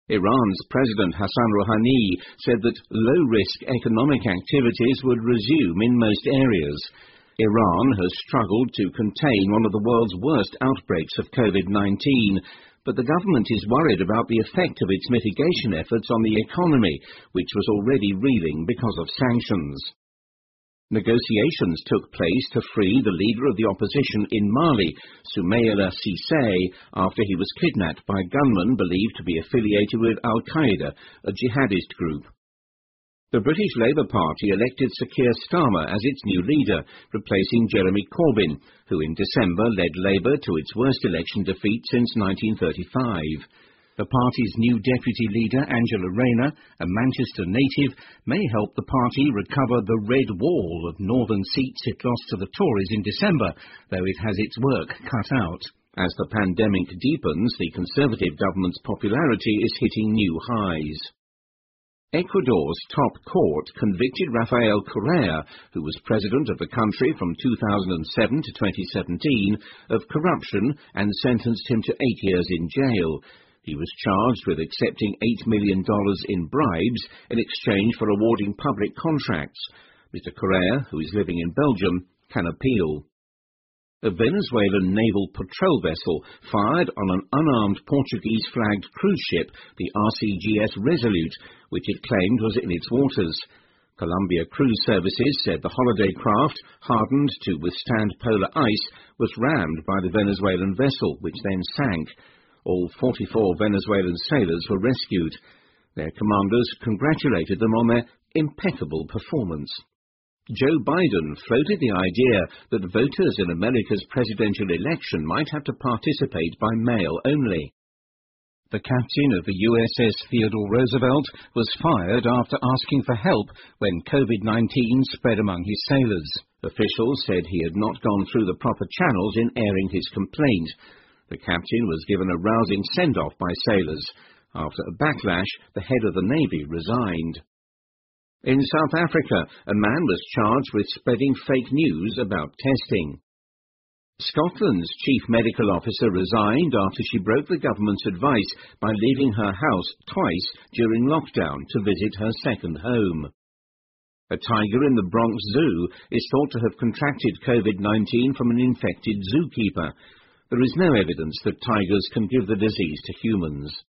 Iran's President Hassan Rouhani said that low-risk economic activities would resume in most areas. Iran has struggled to contain one of the world's worst outbreaks of COVID-19, but the government is worried about the effect of its mitigation efforts on the economy, which was already reeling because of sanctions. Negotiations took place to free the leader of the opposition in Mali, Soumaïla Cissé, after he was kidnapped by gunmen believed to be affiliated with Al-Qaeda, a jihadist group. The British Labour Party elected Sir Keir Starmer as its new leader, replacing Jeremy Corbyn, who in December led Labour to its worst election defeat since 1935. The party's new deputy leader, Angela Rayner, a Manchester native, may help the party recover the red wall of northern seats it lost to the Tories in December, though it has its work cut out. As the pandemic deepens, the Conservative government's popularity is hitting new highs. Ecuador's top court convicted Rafael Correa, who was president of the country from 2007 to 2017, of corruption and sentenced him to 8 years in jail. He was charged with accepting $8 million in bribes in exchange for awarding public contracts. Mr. Correa, who is living in Belgium, can appeal. A Venezuelan naval patrol vessel fired on an unarmed Portuguese-flagged cruise ship, the RCGS Resolute, which it claimed was in its waters. Columbia Cruise Services said the holiday craft, hardened to withstand polar ice, was rammed by the Venezuelan vessel, which then sank. All 44 Venezuelan sailors were rescued. Their commanders congratulated them on their impeccable performance. Joe Biden floated the idea that voters in America's presidential election might have to participate by mail only. The captain of the USS Theodore Roosevelt was fired after asking for help when COVID-19 spread among his sailors. Officials said he had not gone through the proper channels in airing his complaint. The captain was given a rousing send-off by sailors. After a backlash, the head of the Navy resigned. In South Africa, a man was charged with spreading fake news about testing. Scotland's chief medical officer resigned after she broke the government's advice by leaving her house twice during lockdown to visit her second home. A tiger in the Bronx Zoo is thought to have contracted COVID-19 from an infected zookeeper. There is no evidence that tigers can give the disease to humans.